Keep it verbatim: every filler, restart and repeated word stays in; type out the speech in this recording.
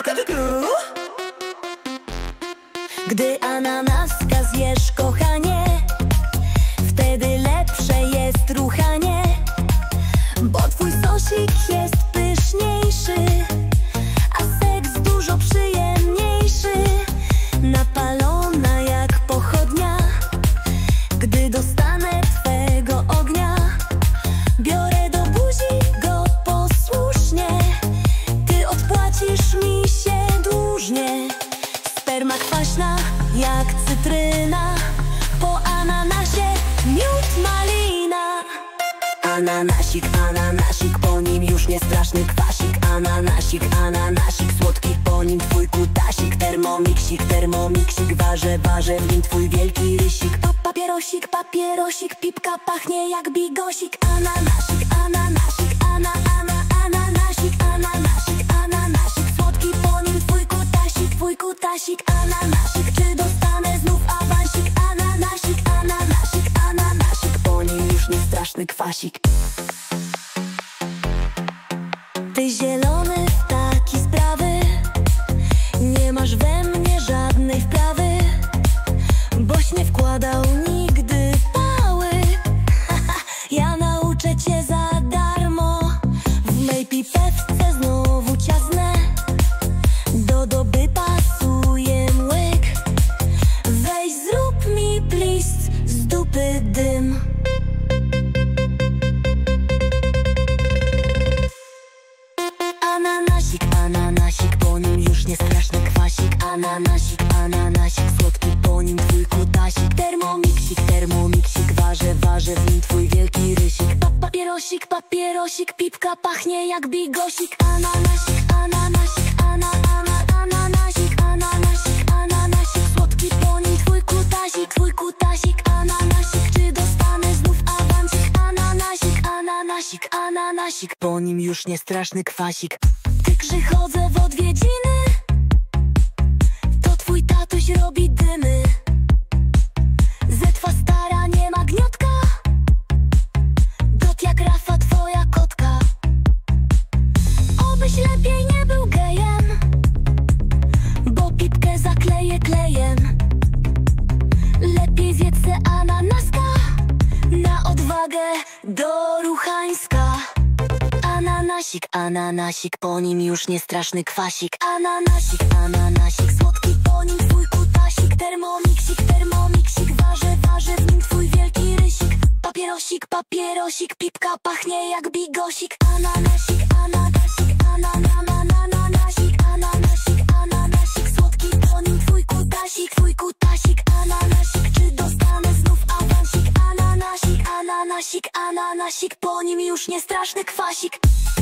Gdy ananaska zjesz, kochanie, wtedy lepsze jest ruchanie, bo twój sosik jest pyszniejszy, a seks dużo przyjemniejszy. Napalona jak pochodnia, gdy dostanę twego ognia, biorę do buzi go posłusznie, ty odpłacisz mi się dłużnie. Sperma kwaśna jak cytryna, po ananasie miód malina. Ananasik, ananasik, po nim już nie straszny kwasik. Ananasik, ananasik, słodki, po nim twój kutasik. Termomiksik, termomiksik, warzę, warzę w nim twój wielki rysik. Pa, papierosik, papierosik, pipka pachnie jak bigosik. Ananasik, ananasik, ana, ana, ananasik. Ananasik, ananasik, słodki, po nim twój kutasik. Twój kutasik, ananasik, czy dostanę znów awansik? Ananasik, ananasik, ananasik, po nim już nie straszny kwasik. Ty zielony w takie sprawy, nie masz we mnie żadnej wprawy, boś nie wkładał nigdy pały. Ja nauczę cię za darmo, w mej pipewce znowu ciasnę, do doby pasuje łyk. Weź zrób mi plist z dupy dym. Ananasik, ananasik, po nim już nie straszny kwasik. Ananasik, ananasik, słodki, po nim twój kutasik. Termomiksik, termomiksik, warzę, warzę w nim twój wielki rysik. Pa, papierosik, papierosik, pipka pachnie jak bigosik. Ananasik, ananasik, ana, ana, ananasik. Ananasik, ananasik, słodki, po nim twój kutasik. Twój kutasik, ananasik, czy dostanę znów awansik? Ananasik, ananasik, ananasik, po nim już nie straszny kwasik. Gdy przychodzę w odwiedziny, to twój tatuś robi dymy. Zetwa stara nie ma gniotka, dot jak Rafa twoja kotka. Obyś lepiej nie był gejem, bo pipkę zakleję klejem. Lepiej zjedz se ananaska, na odwagę do ruchańska. Ananasik, ananasik, po nim już nie straszny kwasik. Ananasik, ananasik, słodki, po nim twój kutasik. Termomiksik, termomiksik, warzę, warzę w nim twój wielki rysik. Papierosik, papierosik, pipka pachnie jak bigosik. Ananasik, ananasik, anananananasik. Ananasik, ananasik, słodki, po nim twój kutasik. Twój kutasik, ananasik, czy dostanę znów awansik? Ananasik, ananasik, ananasik, po nim już nie straszny kwasik.